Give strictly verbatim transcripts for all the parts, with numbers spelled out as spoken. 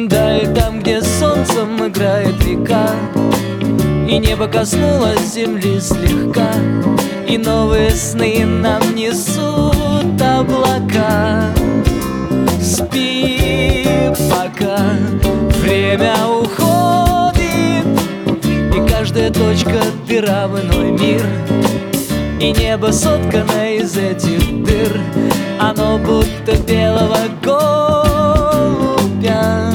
Да, и там, где солнцем играет река, и небо коснулось земли слегка, и новые сны нам несут облака. Спи пока, время уходит, и каждая точка дыра в иной мир, и небо соткано из этих дыр, оно будто белого голубя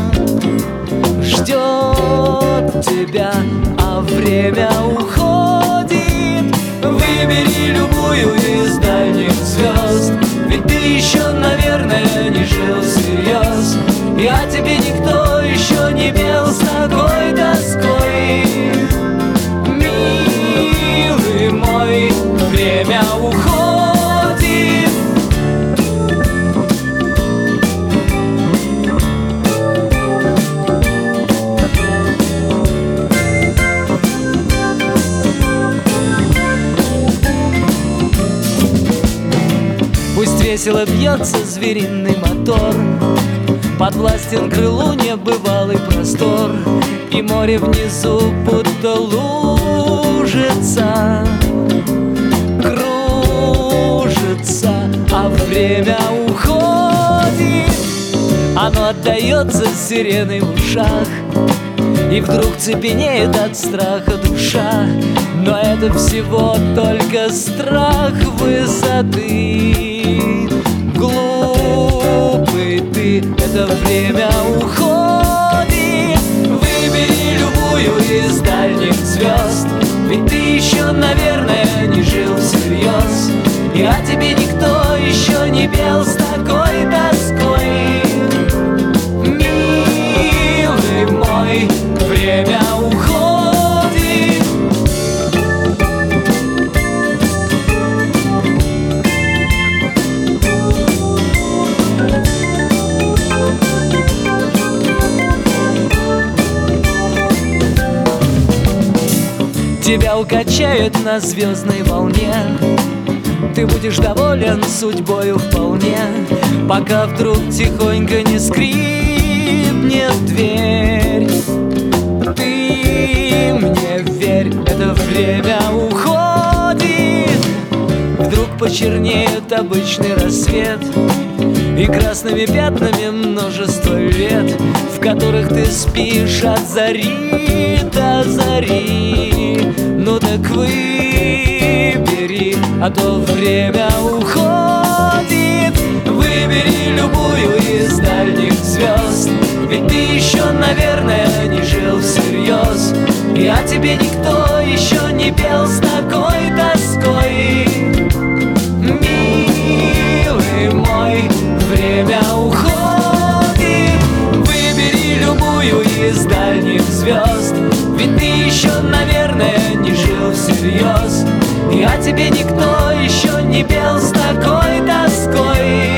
ждет тебя, а время уходит. Выбери любую из дальних звезд, ведь ты еще, наверное, не жил всерьез, и о тебе никто еще не пел с такой тоской. Милый мой, время уходит. Пусть весело бьется звериный мотор, подвластен крылу небывалый простор, и море внизу будто лужица кружится, а время уходит. Оно отдается сиреной в ушах, и вдруг цепенеет от страха душа. Но это всего только страх высоты. Глупый ты, это время уходит. Выбери любую из дальних звезд, ведь ты еще, наверное, не жил всерьез, и о тебе никто еще не пел с такой тоской. Милый мой, время уходит. Тебя укачает на звездной волне, ты будешь доволен судьбою вполне, пока вдруг тихонько не скрипнет дверь. Ты мне верь, это время уходит. Вдруг почернеет обычный рассвет, и красными пятнами множество лет, в которых ты спишь от зари до зари. Ну так выбери, а то время уходит. Выбери любую из дальних звезд, ведь ты еще, наверное, не жил всерьез, и о тебе никто еще не пел с такой тоской. Милый мой, время уходит. Выбери любую из дальних звезд, ведь ты еще, наверное, не жил всерьез, и о тебе никто еще не пел с такой тоской.